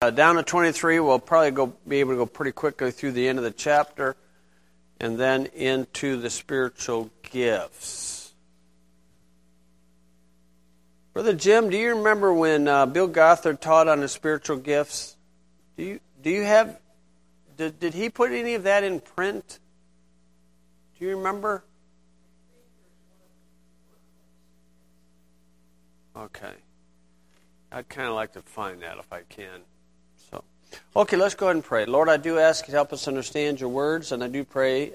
Down to 23, we'll probably be able to go pretty quickly through the end of the chapter and then into the spiritual gifts. Brother Jim, do you remember when Bill Gothard taught on the spiritual gifts? Do you have, did he put any of that in print? Do you remember? Okay. I'd kind of like to find that if I can. Okay, let's go ahead and pray. Lord, I do ask you to help us understand your words, and I do pray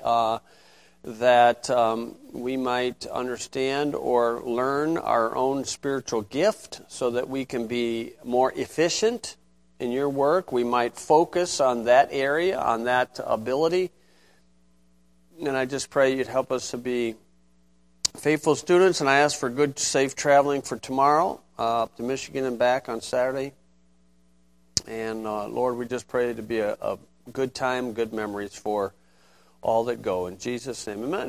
that we might understand or learn our own spiritual gift so that we can be more efficient in your work. We might focus on that area, on that ability. And I just pray you'd help us to be faithful students, and I ask for good, safe traveling for tomorrow up to Michigan and back on Saturday. And Lord, we just pray to be a good time, good memories for all that go. In Jesus' name, amen.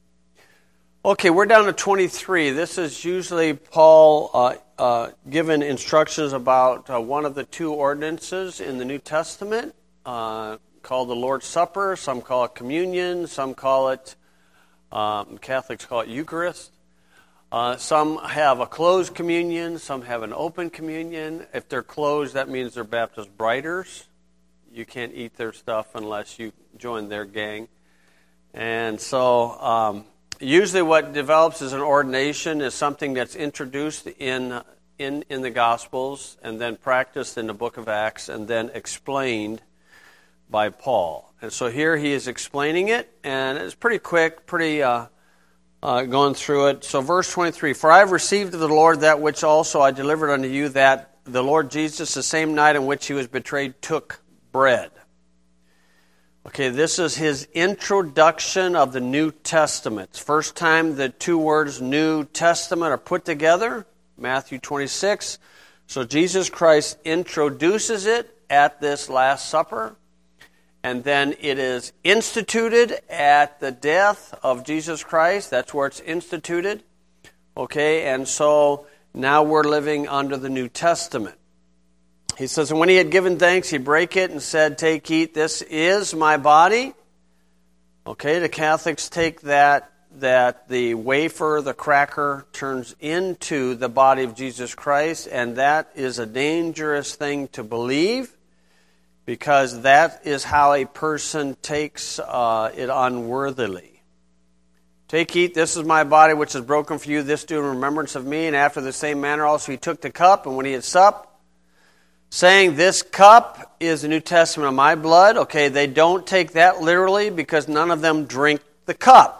Okay, we're down to 23. This is usually Paul given instructions about one of the two ordinances in the New Testament called the Lord's Supper. Some call it communion. Some call it, Catholics call it Eucharist. Some have a closed communion, some have an open communion. If they're closed, that means they're Baptist Briders. You can't eat their stuff unless you join their gang. And so usually what develops as an ordination is something that's introduced in the Gospels and then practiced in the book of Acts and then explained by Paul. And so here he is explaining it, and it's pretty quick, pretty... going through it. So verse 23, "For I have received of the Lord that which also I delivered unto you, that the Lord Jesus, the same night in which he was betrayed, took bread." Okay, this is his introduction of the New Testament. It's first time the two words New Testament are put together, Matthew 26. So Jesus Christ introduces it at this Last Supper. And then it is instituted at the death of Jesus Christ. That's where it's instituted. Okay, and so now we're living under the New Testament. He says, "And when he had given thanks, he brake it and said, 'Take, eat, this is my body.'" Okay, the Catholics take that the wafer, the cracker, turns into the body of Jesus Christ, and that is a dangerous thing to believe, because that is how a person takes it unworthily. "Take, eat, this is my body which is broken for you, this do in remembrance of me. And after the same manner also he took the cup, and when he had supped, saying, 'This cup is the New Testament of my blood.'" Okay, they don't take that literally because none of them drink the cup.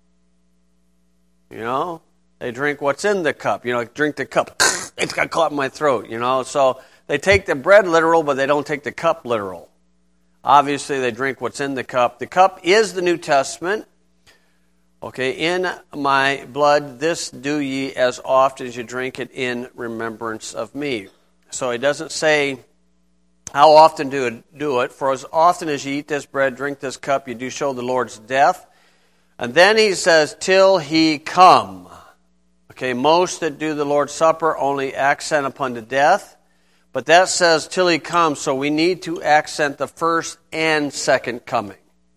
You know, they drink what's in the cup. You know, drink the cup. It's got caught in my throat, you know, so... They take the bread literal, but they don't take the cup literal. Obviously, they drink what's in the cup. The cup is the New Testament. Okay, "In my blood, this do ye as oft as you drink it in remembrance of me." So he doesn't say how often do it. "For as often as you eat this bread, drink this cup, you do show the Lord's death." And then he says, "Till he come." Okay, most that do the Lord's Supper only accent upon the death. But that says till he comes, so we need to accent the first and second coming.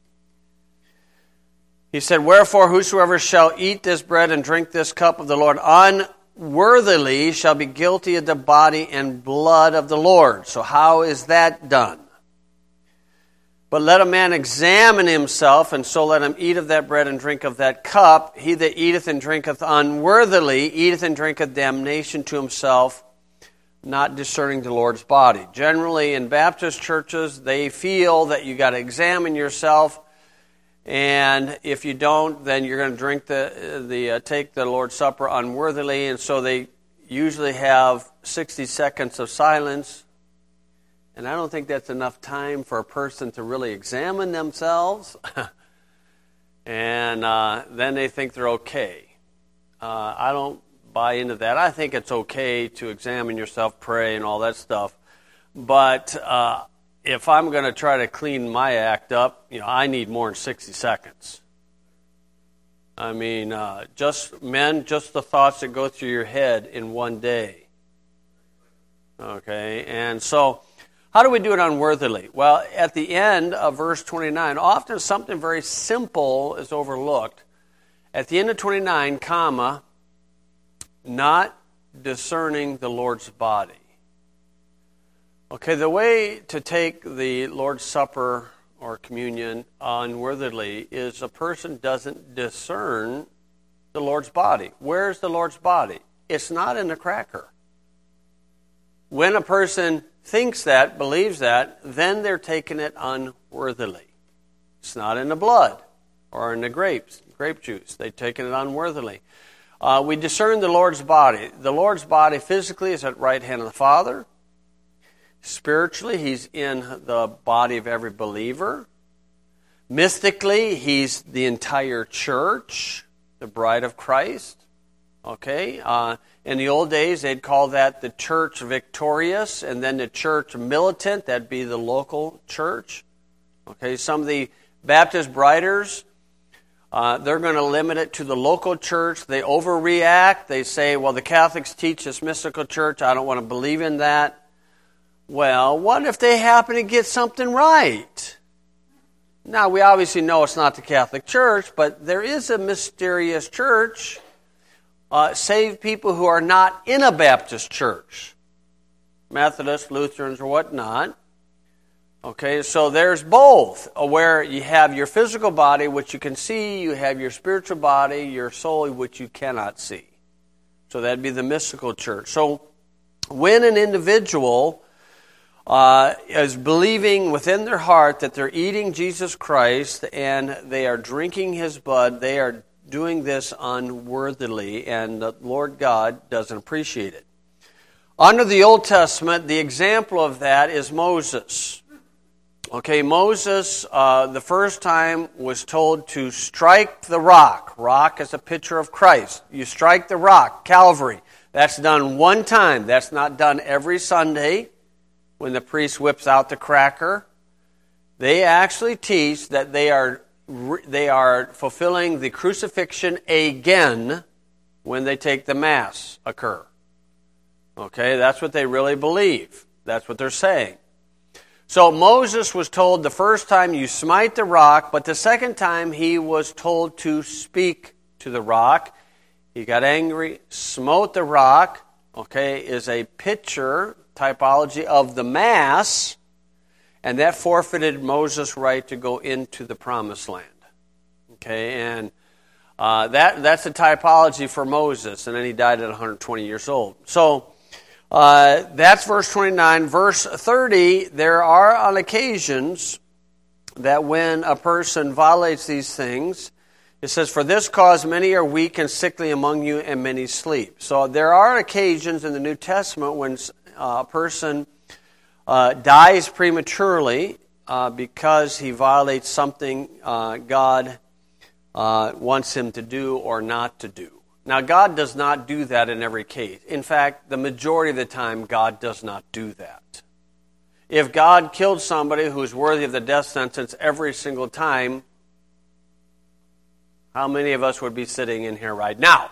He said, "Wherefore whosoever shall eat this bread and drink this cup of the Lord unworthily shall be guilty of the body and blood of the Lord." So how is that done? "But let a man examine himself, and so let him eat of that bread and drink of that cup. He that eateth and drinketh unworthily eateth and drinketh damnation to himself, not discerning the Lord's body." Generally, in Baptist churches, they feel that you got to examine yourself, and if you don't, then you're going to drink take the Lord's Supper unworthily. And so they usually have 60 seconds of silence, and I don't think that's enough time for a person to really examine themselves. And then they think they're okay. I don't buy into that. I think it's okay to examine yourself, pray, and all that stuff. But if I'm going to try to clean my act up, I need more than 60 seconds. I mean, just the thoughts that go through your head in one day. Okay, and so How do we do it unworthily? Well, at the end of verse 29, often something very simple is overlooked. At the end of 29, comma, not discerning the Lord's body. Okay, the way to take the Lord's Supper or communion unworthily is a person doesn't discern the Lord's body. Where's the Lord's body? It's not in the cracker. When a person thinks that, believes that, then they're taking it unworthily. It's not in the blood or in the grape juice. They've taken it unworthily. We discern the Lord's body. The Lord's body physically is at the right hand of the Father. Spiritually, He's in the body of every believer. Mystically, He's the entire church, the bride of Christ. Okay? In the old days, they'd call that the church victorious, and then the church militant. That'd be the local church. Okay? Some of the Baptist briders, they're going to limit it to the local church. They overreact. They say, well, the Catholics teach this mystical church. I don't want to believe in that. Well, what if they happen to get something right? Now, we obviously know it's not the Catholic Church, but there is a mysterious church, save people who are not in a Baptist church, Methodists, Lutherans, or whatnot. Okay, so there's both, where you have your physical body, which you can see, you have your spiritual body, your soul, which you cannot see. So that'd be the mystical church. So when an individual is believing within their heart that they're eating Jesus Christ and they are drinking His blood, they are doing this unworthily, and the Lord God doesn't appreciate it. Under the Old Testament, the example of that is Moses. Okay, Moses, the first time was told to strike the rock. Rock is a picture of Christ. You strike the rock, Calvary. That's done one time. That's not done every Sunday when the priest whips out the cracker. They actually teach that they are fulfilling the crucifixion again when they take the Mass occur. Okay, that's what they really believe. That's what they're saying. So Moses was told the first time you smite the rock, but the second time he was told to speak to the rock. He got angry, smote the rock, okay, is a picture, typology of the Mass, and that forfeited Moses' right to go into the Promised Land. Okay, and that's a typology for Moses, and then he died at 120 years old. So that's verse 29. Verse 30, there are on occasions that when a person violates these things, it says, for this cause many are weak and sickly among you, and many sleep. So there are occasions in the New Testament when a person dies prematurely because he violates something God wants him to do or not to do. Now, God does not do that in every case. In fact, the majority of the time, God does not do that. If God killed somebody who's worthy of the death sentence every single time, how many of us would be sitting in here right now?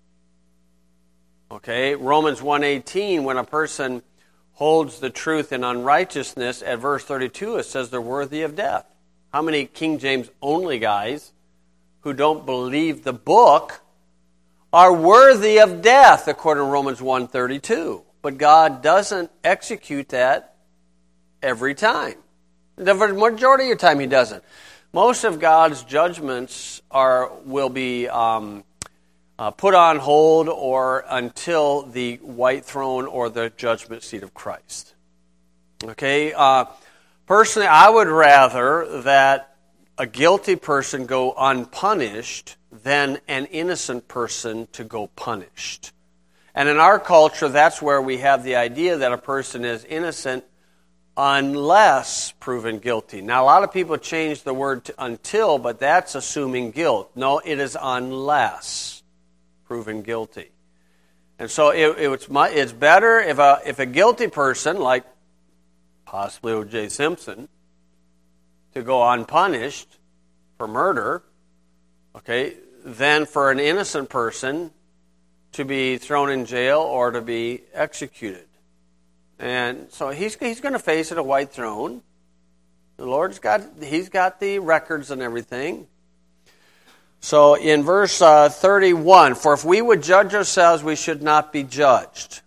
Okay, Romans 1:18, when a person holds the truth in unrighteousness, at verse 32, it says they're worthy of death. How many King James only guys who don't believe the book are worthy of death, according to Romans 1:32? But God doesn't execute that every time. The majority of the time He doesn't. Most of God's judgments will be put on hold or until the white throne or the judgment seat of Christ. Okay? Personally, I would rather that a guilty person go unpunished than an innocent person to go punished. And in our culture, that's where we have the idea that a person is innocent unless proven guilty. Now, a lot of people change the word to until, but that's assuming guilt. No, it is unless proven guilty. And so it's better if a guilty person, like possibly O.J. Simpson, to go unpunished for murder, okay, than for an innocent person to be thrown in jail or to be executed. And so he's going to face at a white throne. The Lord's he's got the records and everything. So in verse 31, for if we would judge ourselves, we should not be judged.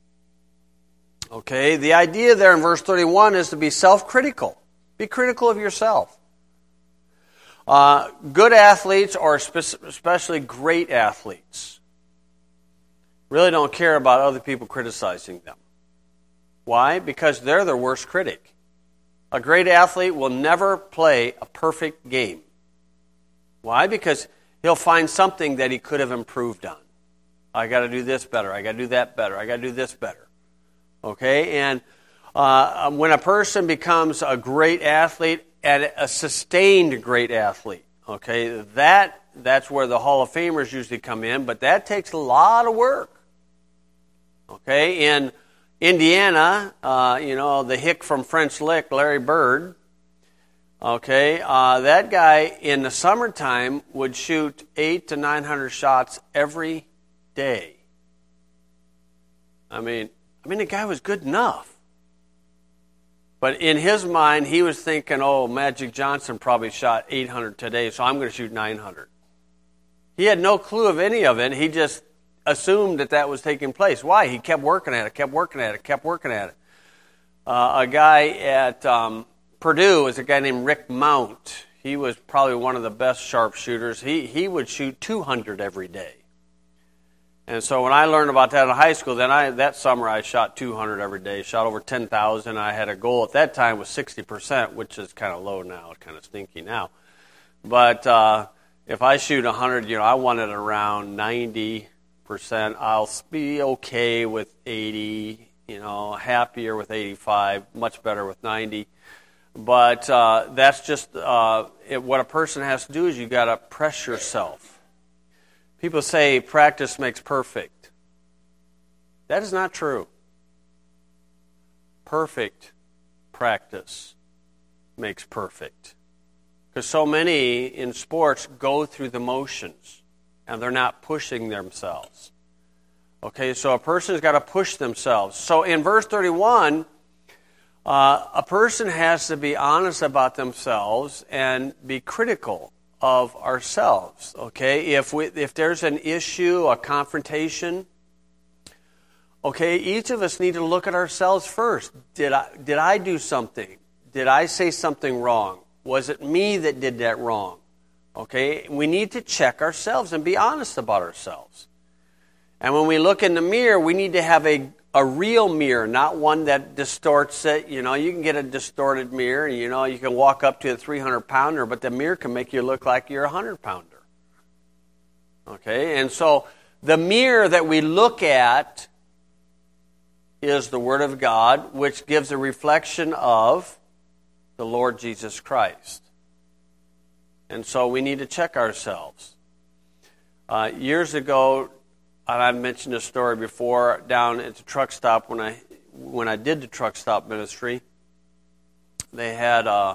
Okay, the idea there in verse 31 is to be self-critical. Be critical of yourself. Good athletes, or especially great athletes, really don't care about other people criticizing them. Why? Because they're their worst critic. A great athlete will never play a perfect game. Why? Because he'll find something that he could have improved on. I got to do this better. I got to do that better. I got to do this better. Okay? And when a person becomes a great athlete, and a sustained great athlete, okay, that's where the Hall of Famers usually come in, but that takes a lot of work. Okay? In Indiana, the hick from French Lick, Larry Bird, okay, that guy in the summertime would shoot 800 to 900 shots every day. I mean, the guy was good enough. But in his mind, he was thinking, Magic Johnson probably shot 800 today, so I'm going to shoot 900. He had no clue of any of it. He just assumed that was taking place. Why? He kept working at it. A guy at Purdue was a guy named Rick Mount. He was probably one of the best sharpshooters. He would shoot 200 every day. And so when I learned about that in high school, that summer I shot 200 every day, shot over 10,000. I had a goal at that time was 60%, which is kind of low now, kind of stinky now. But if I shoot 100, I want it around 90%. I'll be okay with 80, happier with 85, much better with 90. But that's just what a person has to do is you got to press yourself. People say practice makes perfect. That is not true. Perfect practice makes perfect. Because so many in sports go through the motions and they're not pushing themselves. Okay, so a person's got to push themselves. So in verse 31, a person has to be honest about themselves and be critical of ourselves. Okay, if there's an issue, a confrontation, okay, each of us need to look at ourselves first. Did I do something? Did I say something wrong? Was it me that did that wrong? Okay, we need to check ourselves and be honest about ourselves. And when we look in the mirror, we need to have a real mirror, not one that distorts it. You can get a distorted mirror. You can walk up to a 300-pounder, but the mirror can make you look like you're a 100-pounder. Okay, and so the mirror that we look at is the Word of God, which gives a reflection of the Lord Jesus Christ. And so we need to check ourselves. Years ago, and I've mentioned this story before, down at the truck stop when I did the truck stop ministry, they had a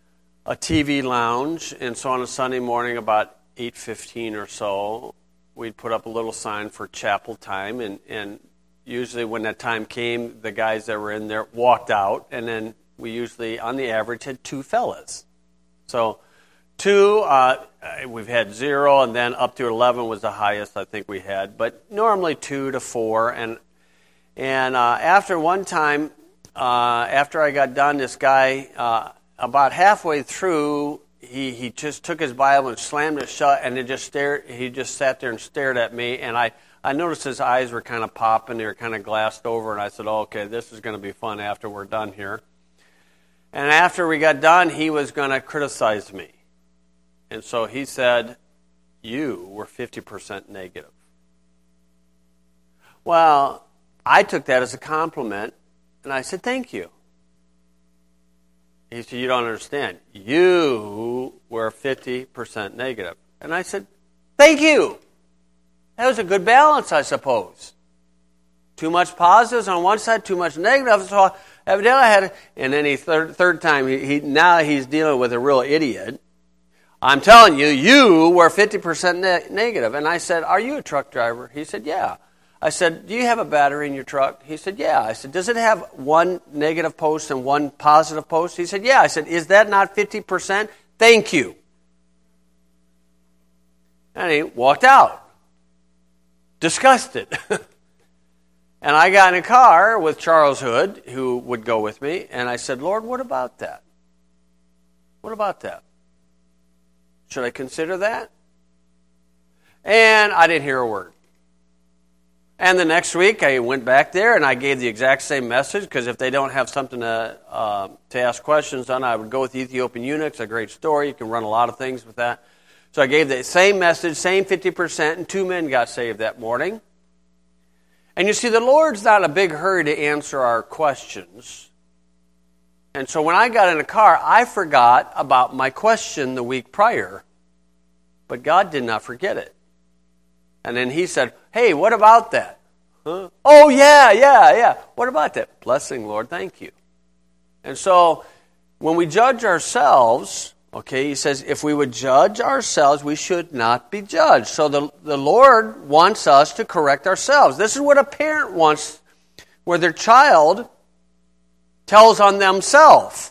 TV lounge, and so on a Sunday morning about 8:15 or so, we'd put up a little sign for chapel time, and usually when that time came, the guys that were in there walked out, and then we usually, on the average, had 2 fellas. So 2, we've had 0, and then up to 11 was the highest I think we had. But normally 2 to 4. And after one time, after I got done, this guy, about halfway through, he just took his Bible and slammed it shut, and he just sat there and stared at me. And I noticed his eyes were kind of popping. They were kind of glassed over. And I said, okay, this is going to be fun after we're done here. And after we got done, he was going to criticize me. And so he said, you were 50% negative. Well, I took that as a compliment, and I said, thank you. He said, you don't understand. You were 50% negative. And I said, thank you. That was a good balance, I suppose. Too much positives on one side, too much negatives. So evidently I had, and then third time, now he's dealing with a real idiot. I'm telling you, you were 50% negative. And I said, are you a truck driver? He said, yeah. I said, do you have a battery in your truck? He said, yeah. I said, does it have one negative post and one positive post? He said, yeah. I said, is that not 50%? Thank you. And he walked out, disgusted. And I got in a car with Charles Hood, who would go with me, and I said, Lord, what about that? What about that? Should I consider that? And I didn't hear a word. And the next week, I went back there, and I gave the exact same message, because if they don't have something to ask questions on, I would go with the Ethiopian eunuchs, a great story. You can run a lot of things with that. So I gave the same message, same 50%, and 2 men got saved that morning. And you see, the Lord's not in a big hurry to answer our questions. And so when I got in the car, I forgot about my question the week prior. But God did not forget it. And then he said, hey, what about that? Huh? Oh, yeah. What about that? Blessing, Lord, thank you. And so when we judge ourselves, okay, he says, if we would judge ourselves, we should not be judged. So the Lord wants us to correct ourselves. This is what a parent wants, where their child tells on themselves.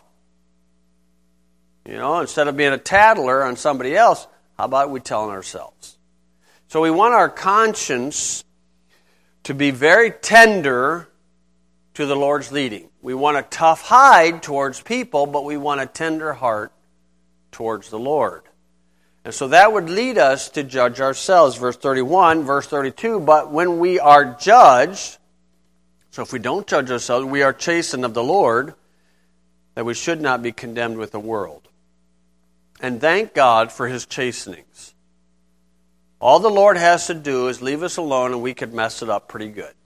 You know, instead of being a tattler on somebody else, how about we tell on ourselves? So we want our conscience to be very tender to the Lord's leading. We want a tough hide towards people, but we want a tender heart towards the Lord. And so that would lead us to judge ourselves. Verse 31, verse 32, but when we are judged, so if we don't judge ourselves, we are chastened of the Lord, that we should not be condemned with the world. And thank God for His chastenings. All the Lord has to do is leave us alone, and we could mess it up pretty good.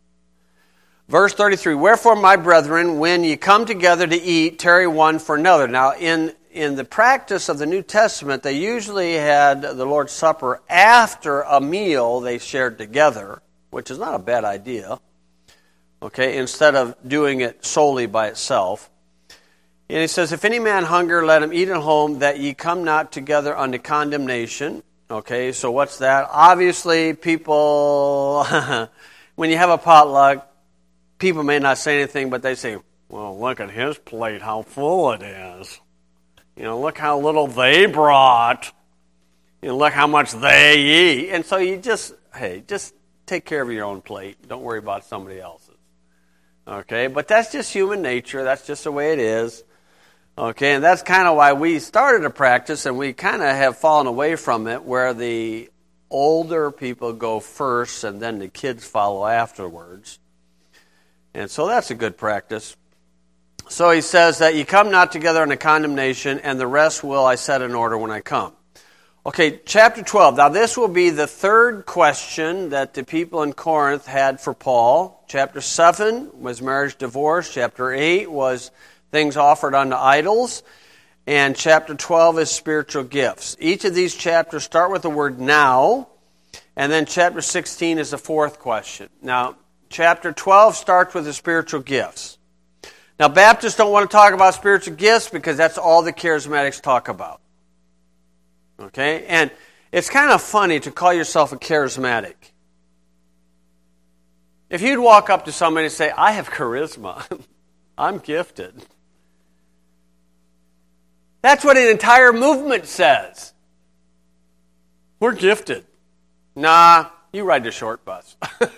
Verse 33, wherefore, my brethren, when ye come together to eat, tarry one for another. Now, in the practice of the New Testament, they usually had the Lord's Supper after a meal they shared together, which is not a bad idea, okay, instead of doing it solely by itself. And he says, if any man hunger, let him eat at home, that ye come not together unto condemnation. Okay, so what's that? Obviously, people, when you have a potluck, people may not say anything, but they say, well, look at his plate, how full it is. You know, look how little they brought. You know, look how much they eat. And so you just take care of your own plate. Don't worry about somebody else's. Okay, but that's just human nature. That's just the way it is. Okay, and that's kind of why we started a practice, and we kind of have fallen away from it, where the older people go first, and then the kids follow afterwards. And so that's a good practice. So he says that you come not together in a condemnation, and the rest will I set in order when I come. Okay, chapter 12. Now this will be the third question that the people in Corinth had for Paul. Chapter 7 was marriage, divorce. Chapter 8 was things offered unto idols. And chapter 12 is spiritual gifts. Each of these chapters start with the word now, and then chapter 16 is the fourth question. Now, chapter 12 starts with the spiritual gifts. Now, Baptists don't want to talk about spiritual gifts because that's all the charismatics talk about. Okay? And it's kind of funny to call yourself a charismatic. If you'd walk up to somebody and say, I have charisma, I'm gifted. That's what an entire movement says. We're gifted. Nah, you ride the short bus.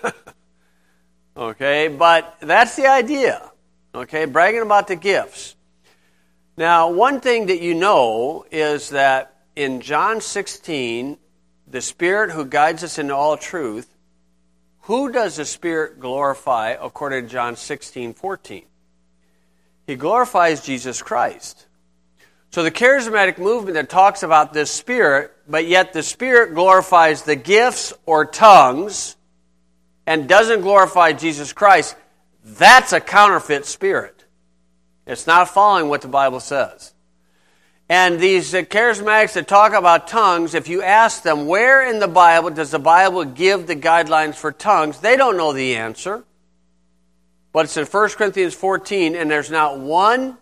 Okay, but that's the idea. Okay, bragging about the gifts. Now, one thing that you know is that in John 16, the Spirit who guides us into all truth, who does the Spirit glorify according to John 16:14? He glorifies Jesus Christ. So the charismatic movement that talks about this Spirit, but yet the Spirit glorifies the gifts or tongues and doesn't glorify Jesus Christ, that's a counterfeit spirit. It's not following what the Bible says. And these charismatics that talk about tongues, if you ask them, where in the Bible does the Bible give the guidelines for tongues, they don't know the answer. But it's in 1 Corinthians 14, and there's not one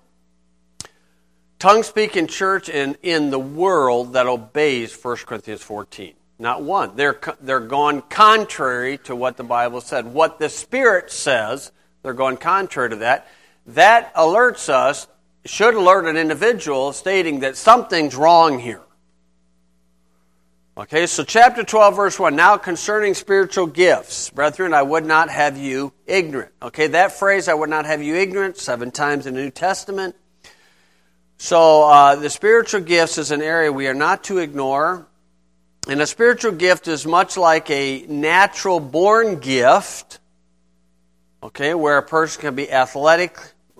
tongue-speaking church in the world that obeys 1 Corinthians 14. Not one. They're going contrary to what the Bible said. What the Spirit says, they're going contrary to that. That alerts us, should alert an individual stating that something's wrong here. Okay, so chapter 12, verse 1. Now concerning spiritual gifts, brethren, I would not have you ignorant. Okay, that phrase, I would not have you ignorant, 7 times in the New Testament. So the spiritual gifts is an area we are not to ignore. And a spiritual gift is much like a natural born gift, okay, where a person can be athletic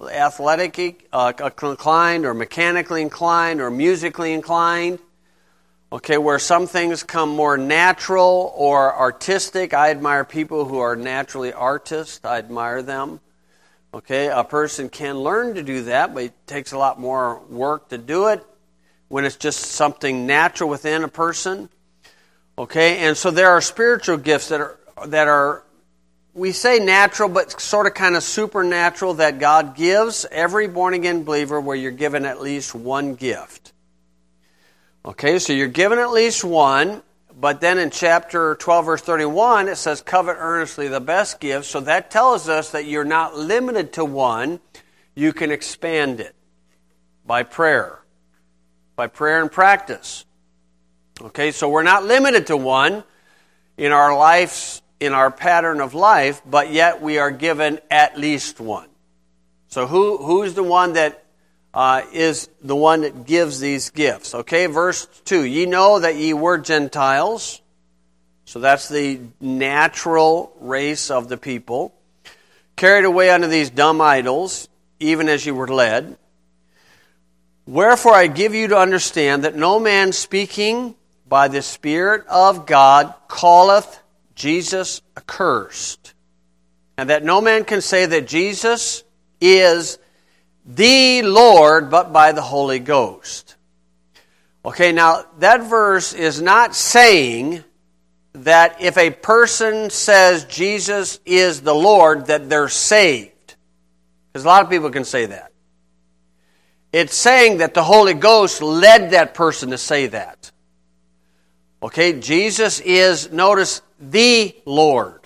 inclined or mechanically inclined or musically inclined. Okay, where some things come more natural or artistic. I admire people who are naturally artists. I admire them. Okay, a person can learn to do that, but it takes a lot more work to do it when it's just something natural within a person. Okay, and so there are spiritual gifts that are we say natural, but sort of kind of supernatural that God gives every born-again believer, where you're given at least one gift. Okay, so you're given at least one, but then in chapter 12, verse 31, it says, covet earnestly the best gift. So that tells us that you're not limited to one. You can expand it by prayer and practice. Okay, so we're not limited to one in our lives, in our pattern of life, but yet we are given at least one. So who's the one that is the one that gives these gifts? Okay, verse 2. Ye know that ye were Gentiles. So that's the natural race of the people. Carried away unto these dumb idols, even as ye were led. Wherefore I give you to understand that no man speaking by the Spirit of God calleth Jesus accursed, and that no man can say that Jesus is the Lord but by the Holy Ghost. Okay, now that verse is not saying that if a person says Jesus is the Lord, that they're saved. Because a lot of people can say that. It's saying that the Holy Ghost led that person to say that. Okay, Jesus is, notice, the Lord.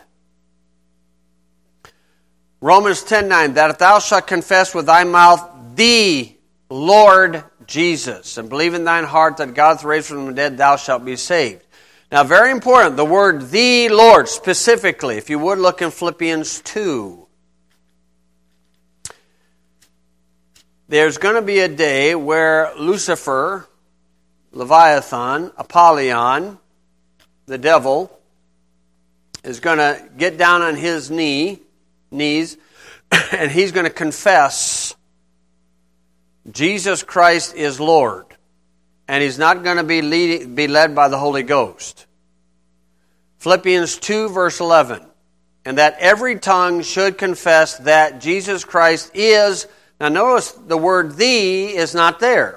Romans 10:9, that if thou shalt confess with thy mouth the Lord Jesus, and believe in thine heart that God hath raised from the dead, thou shalt be saved. Now, very important, the word the Lord, specifically, if you would look in Philippians 2. There's going to be a day where Lucifer, Leviathan, Apollyon, the devil, is going to get down on his knees, and he's going to confess Jesus Christ is Lord. And he's not going to be led by the Holy Ghost. Philippians 2, verse 11. And that every tongue should confess that Jesus Christ is, now notice the word "the" is not there.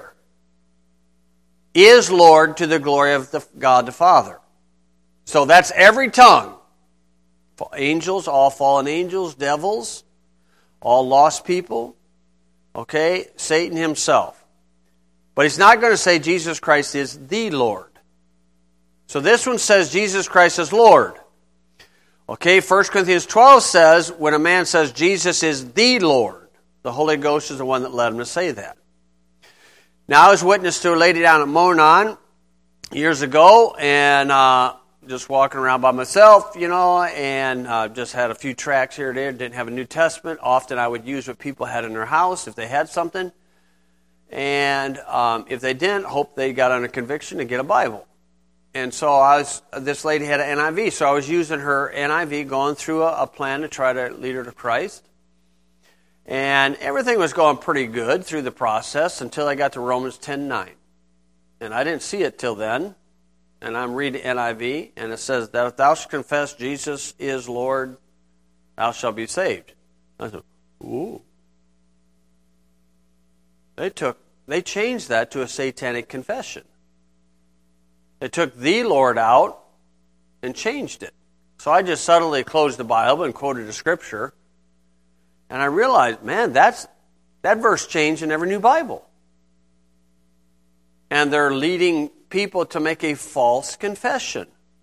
Is Lord, to the glory of God the Father. So that's every tongue. Angels, all fallen angels, devils, all lost people. Okay, Satan himself. But he's not going to say Jesus Christ is the Lord. So this one says Jesus Christ is Lord. Okay, 1 Corinthians 12 says, when a man says Jesus is the Lord, the Holy Ghost is the one that led him to say that. Now, I was witness to a lady down at Monon years ago, and just walking around by myself, and just had a few tracts here and there. Didn't have a New Testament. Often I would use what people had in their house if they had something. And if they didn't, hope they got under conviction to get a Bible. And so this lady had an NIV, so I was using her NIV, going through a plan to try to lead her to Christ. And everything was going pretty good through the process until I got to Romans 10:9. And I didn't see it till then. And I'm reading NIV, and it says that if thou shalt confess Jesus is Lord, thou shalt be saved. I said, ooh. They changed that to a satanic confession. They took the Lord out and changed it. So I just subtly closed the Bible and quoted a scripture. And I realized, man, that verse changed in every new Bible. And they're leading people to make a false confession.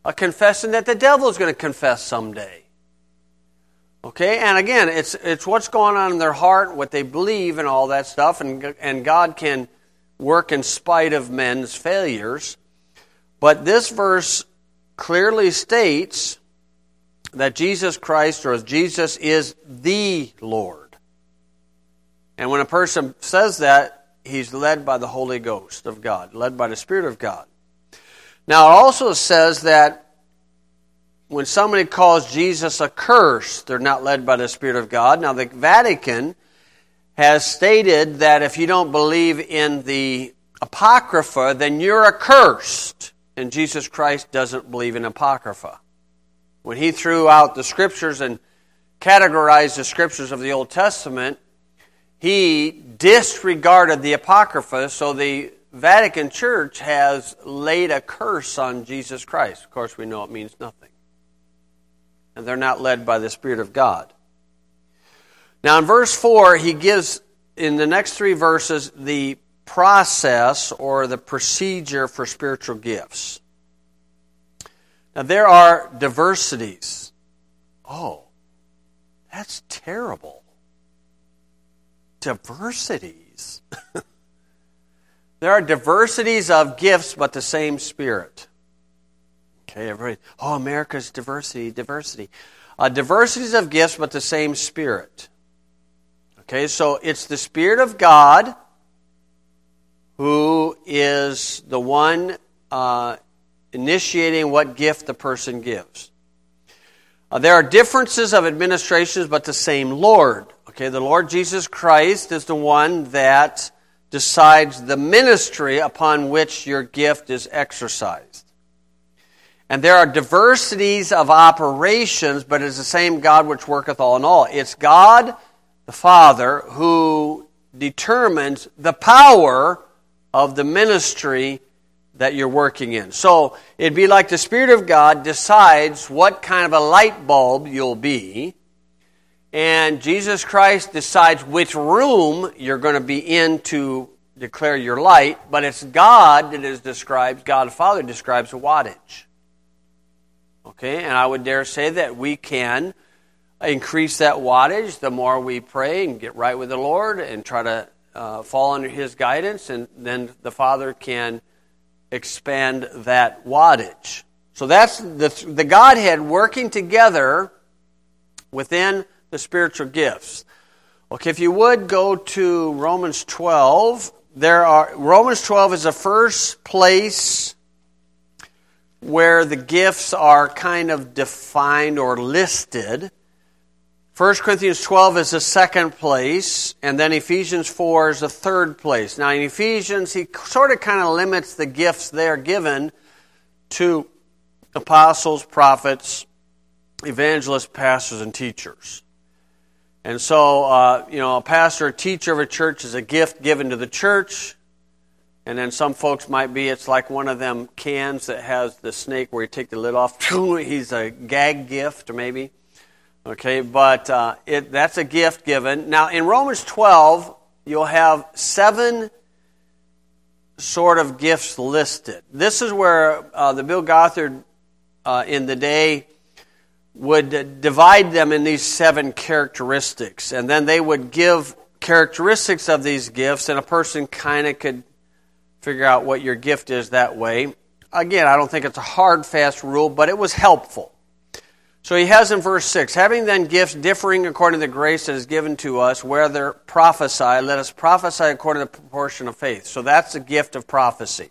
a confession that the devil is going to confess someday. Okay, and again, it's what's going on in their heart, what they believe, and all that stuff, and God can work in spite of men's failures. But this verse clearly states that Jesus Christ, or Jesus, is the Lord. And when a person says that, he's led by the Holy Ghost of God, led by the Spirit of God. Now, it also says that when somebody calls Jesus a curse, they're not led by the Spirit of God. Now, the Vatican has stated that if you don't believe in the Apocrypha, then you're accursed. And Jesus Christ doesn't believe in Apocrypha. When he threw out the Scriptures and categorized the Scriptures of the Old Testament, he disregarded the Apocrypha, so the Vatican Church has laid a curse on Jesus Christ. Of course, we know it means nothing. And they're not led by the Spirit of God. Now in verse 4, he gives, in the next 3 verses, the process or the procedure for spiritual gifts. Now there are diversities. Oh, that's terrible. Diversities. There are diversities of gifts, but the same Spirit. Okay, everybody, America's diversity. Diversities of gifts, but the same Spirit. Okay, so it's the Spirit of God who is the one initiating what gift the person gives. There are differences of administrations, but the same Lord. Okay, the Lord Jesus Christ is the one that decides the ministry upon which your gift is exercised. And there are diversities of operations, but it is the same God which worketh all in all. It's God, the Father, who determines the power of the ministry that you're working in. So it'd be like the Spirit of God decides what kind of a light bulb you'll be, and Jesus Christ decides which room you're going to be in to declare your light, but it's God that is described, God the Father describes wattage. Okay, and I would dare say that we can increase that wattage the more we pray and get right with the Lord and try to fall under His guidance, and then the Father can expand that wattage. So that's the Godhead working together within the spiritual gifts. Okay, if you would go to Romans 12, Romans 12 is the first place where the gifts are kind of defined or listed. 1 Corinthians 12 is the second place, and then Ephesians 4 is the third place. Now in Ephesians, he sort of kind of limits the gifts there given to apostles, prophets, evangelists, pastors, and teachers. And so, a pastor or teacher of a church is a gift given to the church. And then some folks might be, it's like one of them cans that has the snake where you take the lid off. He's a gag gift, maybe. Okay, but that's a gift given. Now, in Romans 12, you'll have 7 sort of gifts listed. This is where the Bill Gothard in the day would divide them in these 7 characteristics. And then they would give characteristics of these gifts, and a person kind of could figure out what your gift is that way. Again, I don't think it's a hard, fast rule, but it was helpful. So he has in verse 6, having then gifts differing according to the grace that is given to us, whether prophesy, let us prophesy according to the proportion of faith. So that's the gift of prophecy.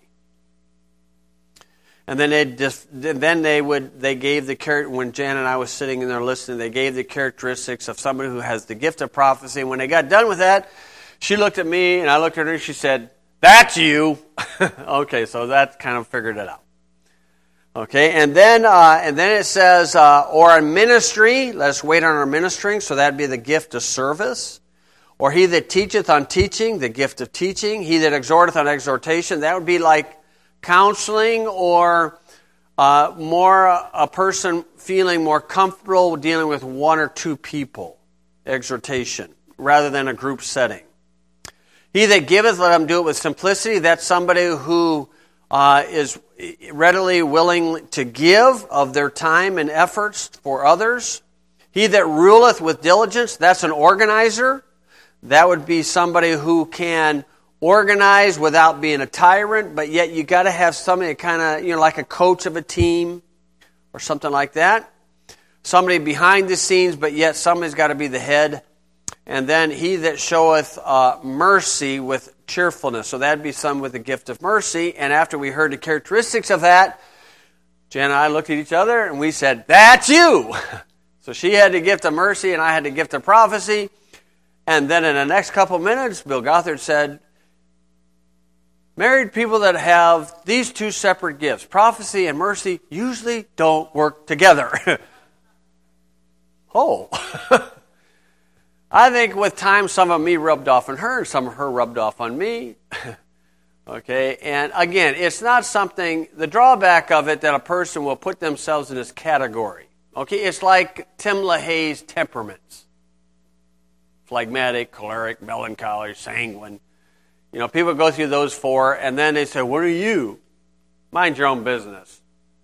And then they gave the, when Jan and I was sitting in there listening, they gave the characteristics of somebody who has the gift of prophecy. And when they got done with that, she looked at me and I looked at her and she said, "That's you." Okay, so that kind of figured it out. Okay, and then it says, or in ministry, let us wait on our ministering, so that'd be the gift of service. Or he that teacheth on teaching, the gift of teaching. He that exhorteth on exhortation, that would be like counseling, or a person feeling more comfortable dealing with 1 or 2 people, exhortation, rather than a group setting. He that giveth, let him do it with simplicity. That's somebody who is readily willing to give of their time and efforts for others. He that ruleth with diligence, that's an organizer. That would be somebody who can organize without being a tyrant, but yet you got to have somebody that kind of, like a coach of a team or something like that. Somebody behind the scenes, but yet somebody's got to be the head. And then he that showeth mercy with cheerfulness. So that'd be some with the gift of mercy. And after we heard the characteristics of that, Jen and I looked at each other and we said, "That's you!" So she had the gift of mercy and I had the gift of prophecy. And then in the next couple minutes, Bill Gothard said, married people that have these two separate gifts, prophecy and mercy, usually don't work together. Oh. I think with time, some of me rubbed off on her, and some of her rubbed off on me. Okay, and again, it's not something, the drawback of it, that a person will put themselves in this category. Okay, it's like Tim LaHaye's temperaments. Phlegmatic, choleric, melancholy, sanguine. People go through those four, and then they say, "What are you?" Mind your own business.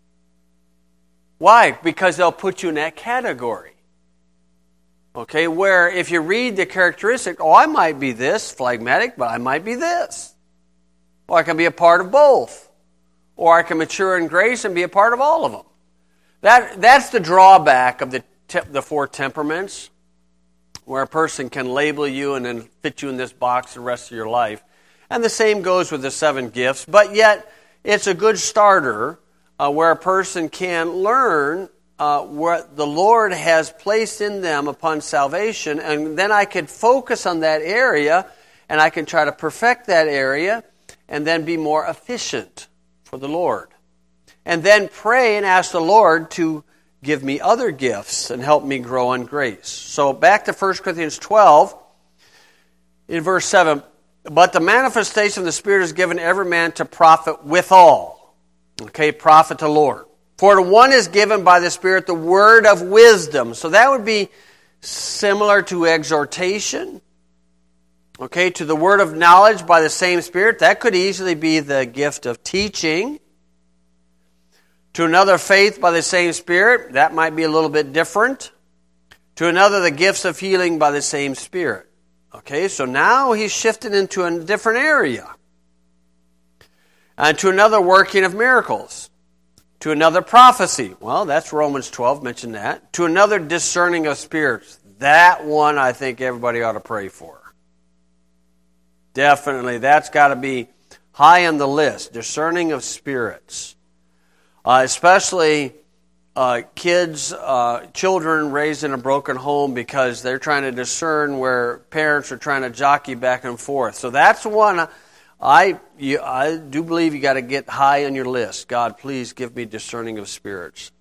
Why? Because they'll put you in that category. Okay, where if you read the characteristic, I might be this, phlegmatic, but I might be this. Or I can be a part of both. Or I can mature in grace and be a part of all of them. That's the drawback of the four temperaments, where a person can label you and then fit you in this box the rest of your life. And the same goes with the 7 gifts, but yet it's a good starter where a person can learn what the Lord has placed in them upon salvation, and then I could focus on that area, and I can try to perfect that area, and then be more efficient for the Lord. And then pray and ask the Lord to give me other gifts and help me grow in grace. So back to 1 Corinthians 12, in verse 7, "But the manifestation of the Spirit is given every man to profit withal." Okay, profit to Lord. "For to one is given by the Spirit the word of wisdom." So that would be similar to exhortation. Okay, to the word of knowledge by the same Spirit. That could easily be the gift of teaching. To another, faith by the same Spirit. That might be a little bit different. To another, the gifts of healing by the same Spirit. Okay, so now he's shifted into a different area. And to another, working of miracles. To another, prophecy. Well, that's Romans 12, mentioned that. To another, discerning of spirits. That one I think everybody ought to pray for. Definitely, that's got to be high on the list. Discerning of spirits. Especially kids, children raised in a broken home, because they're trying to discern where parents are trying to jockey back and forth. So that's one I do believe you got to get high on your list. God, please give me discerning of spirits.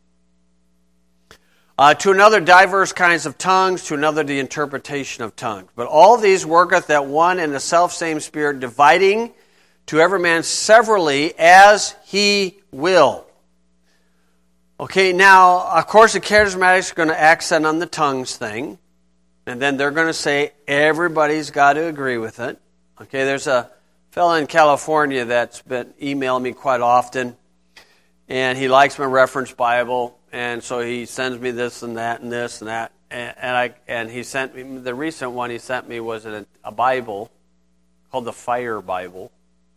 To another, diverse kinds of tongues. To another, the interpretation of tongues. But all these worketh that one and the selfsame Spirit, dividing to every man severally as he will. Okay, now, of course, the charismatics are going to accent on the tongues thing. And then they're going to say everybody's got to agree with it. Okay, there's a fellow in California that's been emailing me quite often, and he likes my reference Bible, and so he sends me this and that and this and that, and he sent me, the recent one he sent me was a Bible called the Fire Bible,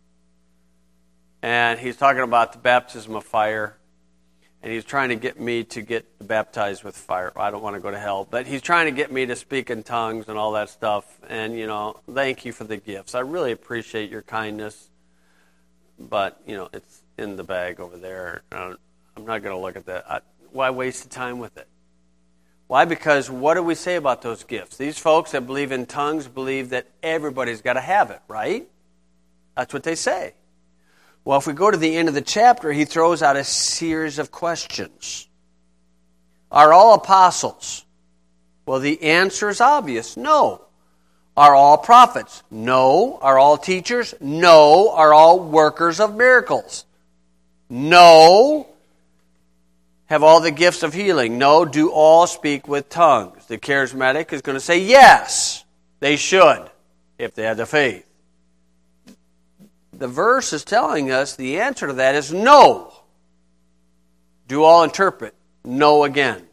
and he's talking about the baptism of fire, and he's trying to get me to get baptized with fire. I don't want to go to hell, but he's trying to get me to speak in tongues and all that stuff. And, thank you for the gifts. I really appreciate your kindness, but, it's in the bag over there. I'm not going to look at that. Why waste the time with it? Why? Because what do we say about those gifts? These folks that believe in tongues believe that everybody's got to have it, right? That's what they say. Well, if we go to the end of the chapter, he throws out a series of questions. Are all apostles? Well, the answer is obvious. No. Are all prophets? No. Are all teachers? No. Are all workers of miracles? No. Have all the gifts of healing? No. Do all speak with tongues? The charismatic is going to say yes, they should, if they have the faith. the verse is telling us the answer to that is no. Do all interpret? No again.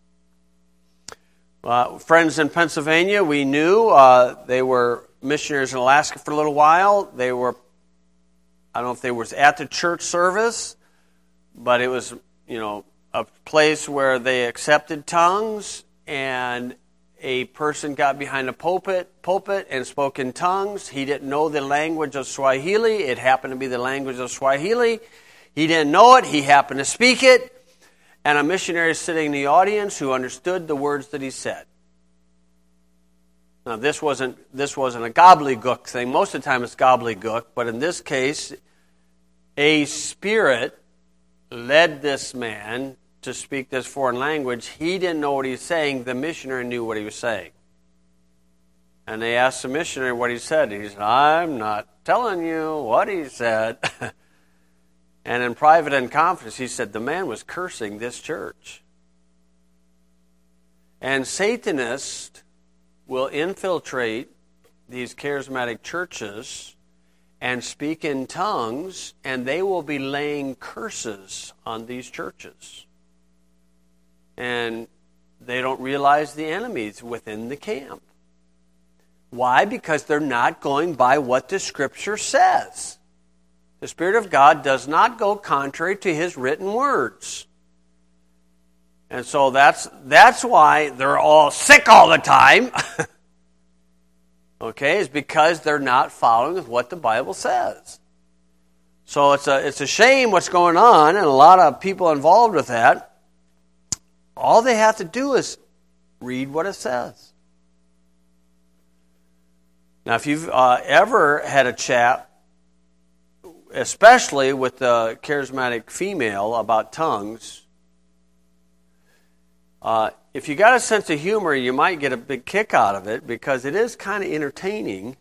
Friends in Pennsylvania, we knew they were missionaries in Alaska for a little while. They were, I don't know if they was at the church service, but it was, a place where they accepted tongues, and a person got behind a pulpit and spoke in tongues. He didn't know the language of Swahili. It happened to be the language of Swahili. He didn't know it. He happened to speak it. And a missionary sitting in the audience who understood the words that he said. Now, this wasn't a gobbledygook thing. Most of the time it's gobbledygook, but in this case, a spirit led this man to speak this foreign language. He didn't know what he was saying. The missionary knew what he was saying. And they asked the missionary what he said. He said, I'm not telling you what he said. And in private and confidence, he said the man was cursing this church. And Satanists will infiltrate these charismatic churches and speak in tongues, and they will be laying curses on these churches. And they don't realize the enemies within the camp. Why? Because they're not going by what the Scripture says. The Spirit of God does not go contrary to His written words. And so that's why they're all sick all the time. Okay, is because they're not following with what the Bible says. So it's a shame what's going on, and a lot of people involved with that. All they have to do is read what it says. Now, if you've ever had a chat, especially with the charismatic female, about tongues, if you got a sense of humor, you might get a big kick out of it because it is kind of entertaining.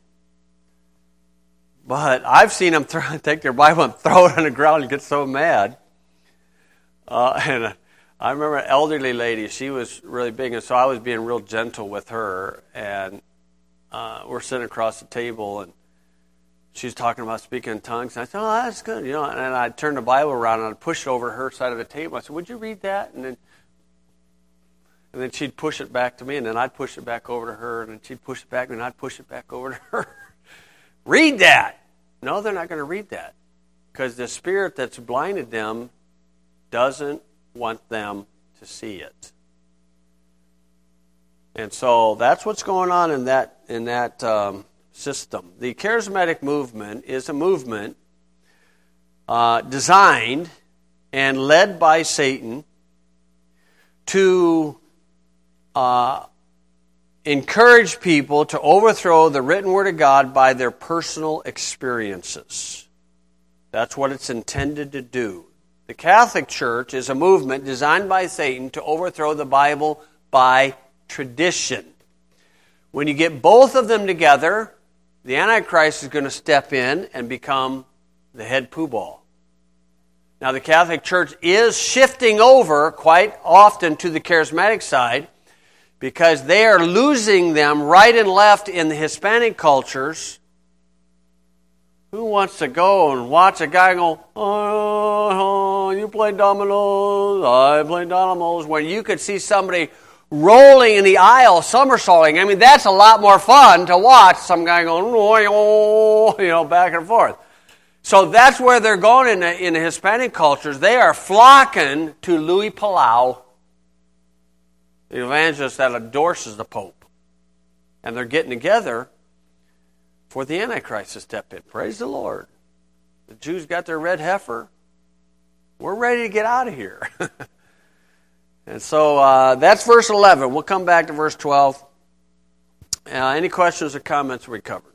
But I've seen them take their Bible and throw it on the ground and get so mad. And I remember an elderly lady, she was really big, and so I was being real gentle with her. And we're sitting across the table, and she's talking about speaking in tongues. And I said, oh, that's good. And I'd turn the Bible around, and I'd push it over her side of the table. I said, would you read that? And then she'd push it back to me, and then I'd push it back over to her, and then she'd push it back, and I'd push it back over to her. Read that! No, they're not going to read that. Because the spirit that's blinded them doesn't want them to see it. And so that's what's going on in that system. The charismatic movement is a movement designed and led by Satan to encourage people to overthrow the written Word of God by their personal experiences. That's what it's intended to do. The Catholic Church is a movement designed by Satan to overthrow the Bible by tradition. When you get both of them together, the Antichrist is going to step in and become the head poobah. Now, the Catholic Church is shifting over quite often to the charismatic side because they are losing them right and left in the Hispanic cultures. Who wants to go and watch a guy go, oh, you play dominoes, I play dominoes, when you could see somebody rolling in the aisle, somersaulting? I mean, that's a lot more fun to watch some guy going, back and forth. So that's where they're going in the Hispanic cultures. They are flocking to Luis Palau, the evangelist that endorses the Pope. And they're getting together for the Antichrist to step in. Praise the Lord. The Jews got their red heifer. We're ready to get out of here. And so that's verse 11. We'll come back to verse 12. Any questions or comments we covered?